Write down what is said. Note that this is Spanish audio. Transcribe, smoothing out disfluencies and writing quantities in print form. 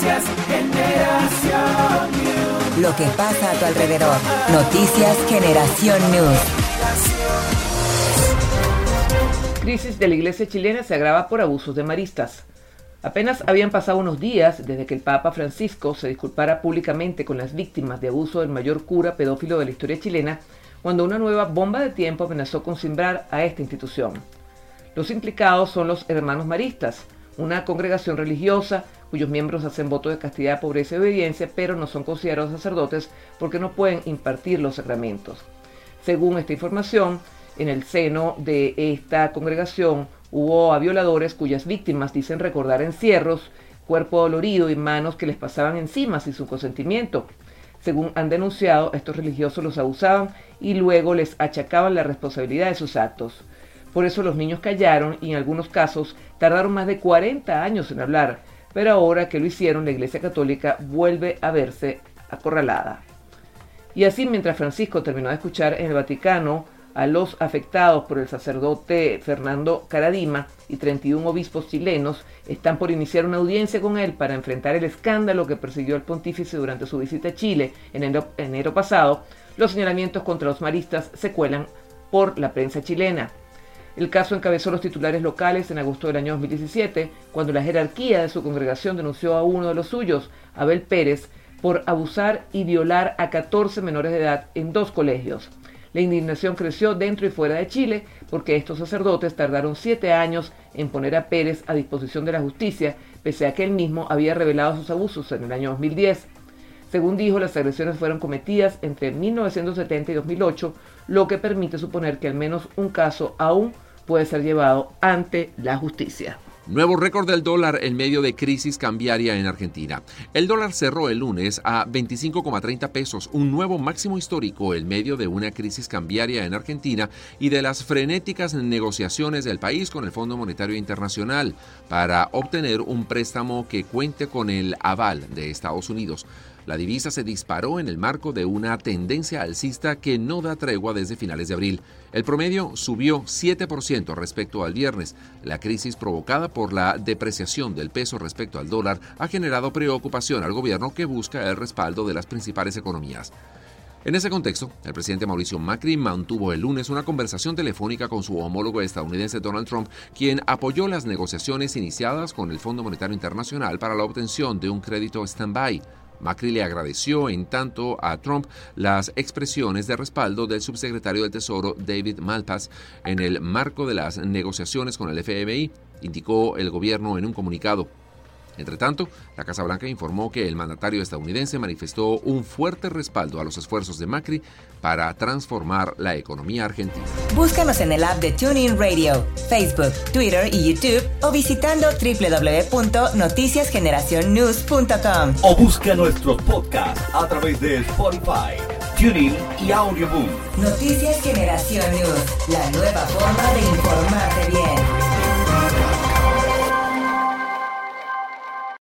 Noticias Generación News. Lo que pasa a tu alrededor. Noticias Generación News. Crisis de la iglesia chilena se agrava por abusos de maristas. Apenas habían pasado unos días desde que el Papa Francisco se disculpara públicamente con las víctimas de abuso del mayor cura pedófilo de la historia chilena, cuando una nueva bomba de tiempo amenazó con simbrar a esta institución. Los implicados son los Hermanos Maristas, una congregación religiosa cuyos miembros hacen voto de castidad, pobreza y obediencia, pero no son considerados sacerdotes porque no pueden impartir los sacramentos. Según esta información, en el seno de esta congregación hubo a violadores cuyas víctimas dicen recordar encierros, cuerpo dolorido y manos que les pasaban encima sin su consentimiento. Según han denunciado, estos religiosos los abusaban y luego les achacaban la responsabilidad de sus actos. Por eso los niños callaron y en algunos casos tardaron más de 40 años en hablar, pero ahora que lo hicieron, la Iglesia Católica vuelve a verse acorralada. Y así, mientras Francisco terminó de escuchar en el Vaticano a los afectados por el sacerdote Fernando Caradima y 31 obispos chilenos, están por iniciar una audiencia con él para enfrentar el escándalo que persiguió al pontífice durante su visita a Chile en enero pasado. Los señalamientos contra los maristas se cuelan por la prensa chilena. El caso encabezó los titulares locales en agosto del año 2017, cuando la jerarquía de su congregación denunció a uno de los suyos, Abel Pérez, por abusar y violar a 14 menores de edad en 2 colegios. La indignación creció dentro y fuera de Chile porque estos sacerdotes tardaron 7 años en poner a Pérez a disposición de la justicia, pese a que él mismo había revelado sus abusos en el año 2010. Según dijo, las agresiones fueron cometidas entre 1970 y 2008, lo que permite suponer que al menos un caso aún puede ser llevado ante la justicia. Nuevo récord del dólar en medio de crisis cambiaria en Argentina. El dólar cerró el lunes a 25,30 pesos, un nuevo máximo histórico en medio de una crisis cambiaria en Argentina y de las frenéticas negociaciones del país con el Fondo Monetario Internacional para obtener un préstamo que cuente con el aval de Estados Unidos. La divisa se disparó en el marco de una tendencia alcista que no da tregua desde finales de abril. El promedio subió 7% respecto al viernes. La crisis provocada por la depreciación del peso respecto al dólar ha generado preocupación al gobierno, que busca el respaldo de las principales economías. En ese contexto, el presidente Mauricio Macri mantuvo el lunes una conversación telefónica con su homólogo estadounidense Donald Trump, quien apoyó las negociaciones iniciadas con el Fondo Monetario Internacional para la obtención de un crédito stand-by. Macri le agradeció en tanto a Trump las expresiones de respaldo del subsecretario del Tesoro David Malpass en el marco de las negociaciones con el FMI, indicó el gobierno en un comunicado. Entre tanto, la Casa Blanca informó que el mandatario estadounidense manifestó un fuerte respaldo a los esfuerzos de Macri para transformar la economía argentina. Búscanos en el app de TuneIn Radio, Facebook, Twitter y YouTube o visitando www.noticiasgeneracionnews.com. O busca nuestros podcasts a través de Spotify, TuneIn y Audioboom. Noticias Generación News, la nueva forma de informarte bien.